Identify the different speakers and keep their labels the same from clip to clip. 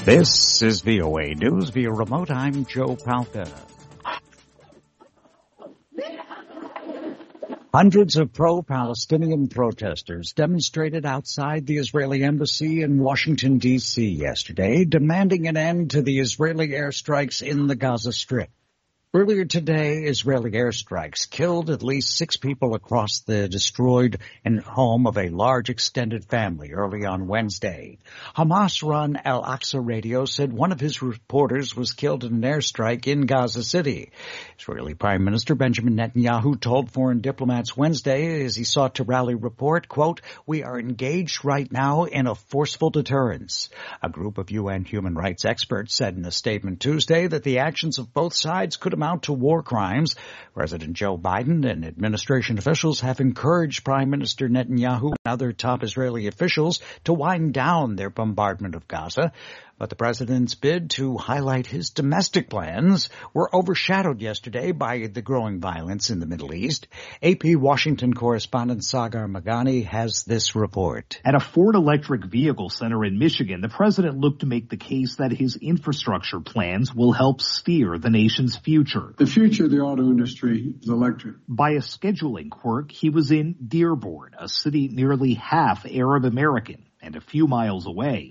Speaker 1: This is VOA News via remote. I'm Joe Palca. Hundreds of pro-Palestinian protesters demonstrated outside the Israeli embassy in Washington, D.C. yesterday, demanding an end to the Israeli airstrikes in the Gaza Strip. Earlier today, Israeli airstrikes killed at least 6 people across the destroyed home of a large extended family early on Wednesday. Hamas-run Al-Aqsa Radio said one of his reporters was killed in an airstrike in Gaza City. Israeli Prime Minister Benjamin Netanyahu told foreign diplomats Wednesday as he sought to rally report, quote, "We are engaged right now in a forceful deterrence." A group of UN human rights experts said in a statement Tuesday that the actions of both sides could amount to war crimes. President Joe Biden and administration officials have encouraged Prime Minister Netanyahu and other top Israeli officials to wind down their bombardment of Gaza. But the president's bid to highlight his domestic plans were overshadowed yesterday by the growing violence in the Middle East. AP Washington correspondent Sagar Meghani has this report.
Speaker 2: At a Ford electric vehicle center in Michigan, the president looked to make the case that his infrastructure plans will help steer the nation's future.
Speaker 3: The future of the auto industry is electric.
Speaker 2: By a scheduling quirk, he was in Dearborn, a city nearly half Arab American and a few miles away.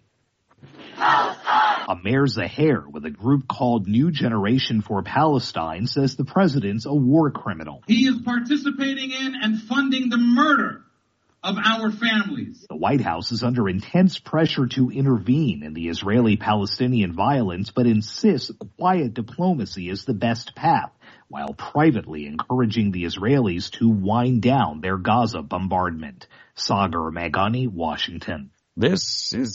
Speaker 2: Amer Zaher, with a group called New Generation for Palestine, says the president's a war criminal.
Speaker 4: He is participating in and funding the murder of our families.
Speaker 2: The White House is under intense pressure to intervene in the Israeli-Palestinian violence, but insists quiet diplomacy is the best path, while privately encouraging the Israelis to wind down their Gaza bombardment. Sagar Meghani, Washington.
Speaker 1: This is